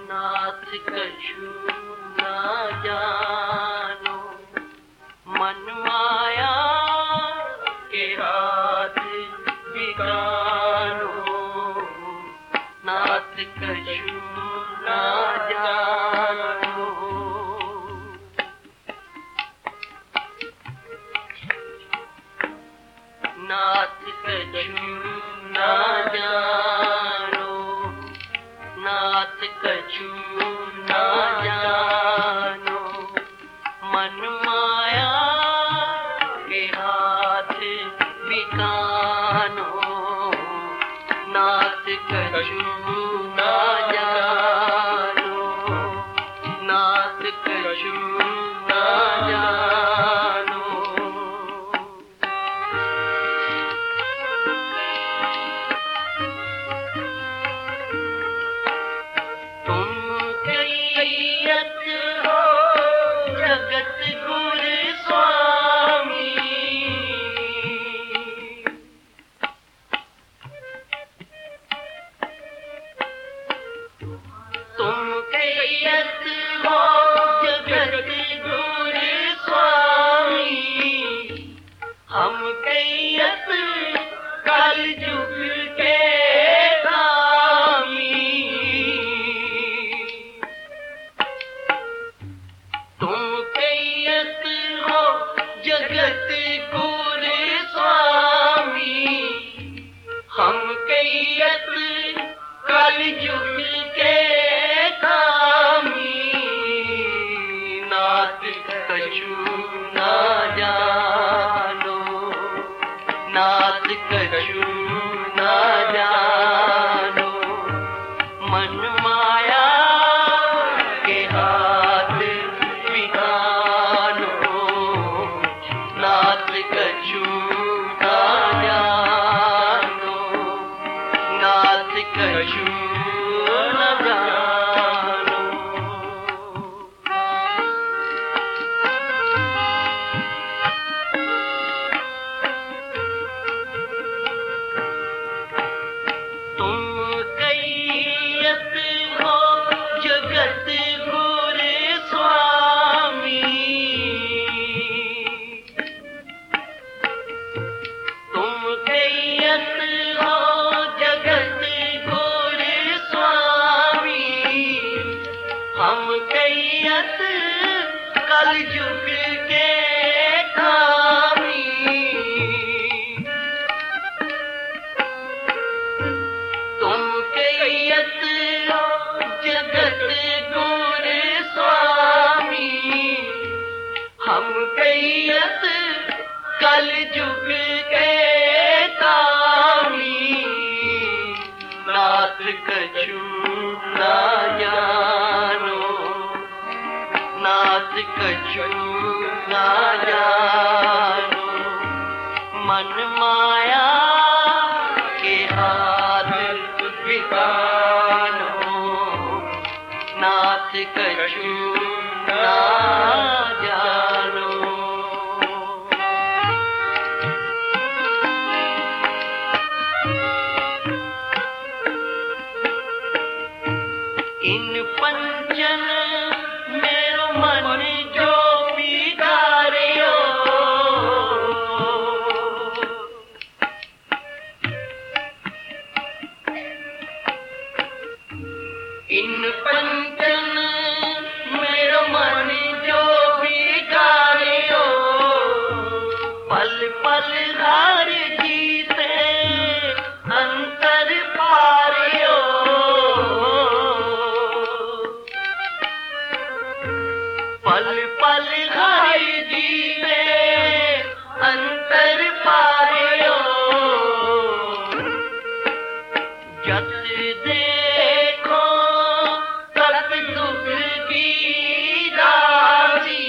नाथ कछु ना जानो, मन माया के हाथ बिगानो। नाथ कछु ना जानो, नाथ कछु ना जानो, नाथ कछु ना जानो। मन माया के हाथ बिकानो। नाथ कछु ना जानो, नाथ कछु ना जानो। तुम कैयत हो जगत गुर स्वामी, तुम कैयत हो जगत गुर स्वामी। हम कैयत कल जुग के स्वामी। तुम कैयत हो जगत गुर स्वामी। हम कैयत कल जुग के स्वामी। नाथ कछु ना जानो, नाथ कछु ना जानो। मन माया के हाथ बिगानो। नाथ कछु ना जानो, नाथ कछु ना जानो। तुम कैयत हो जगत गुर स्वामी। तुम कैयत हो जगत गुर स्वामी। हम कैयत कल जुग के स्वामी। तुम कैयत हो जगत गुर स्वामी। हम कैयत कल जुग के स्वामी। नाथ कछु ना जानो, नाथ कछु ना जानो। मन माया के हाथ बिगानो। नाथ कछु ना जानो। इन पंचन मेरो मन जो बिगाड़ियो। इन पंचन मेरो मन जो बिगाड़ियो। पल पल हार जीते अंतर पारियो। पल पल हार जीते अंतर पारियो। जत देखो तत दुख की राशि।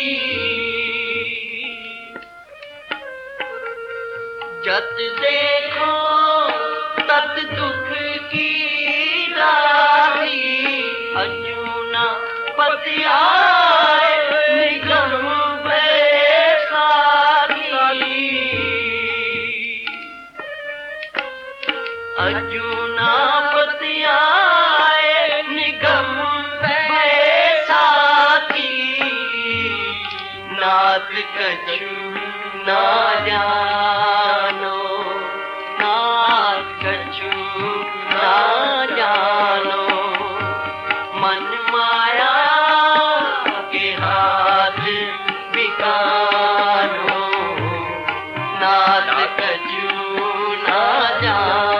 जत देखो तत दुख की राशि। अजूना पति आए निगम बैसाखी। अजूना पति आए निगम नाथ कछु ना जानो, नाथ कछु ना जानो, मन माया के हाथ बिकानो, नाथ कछु ना जानो।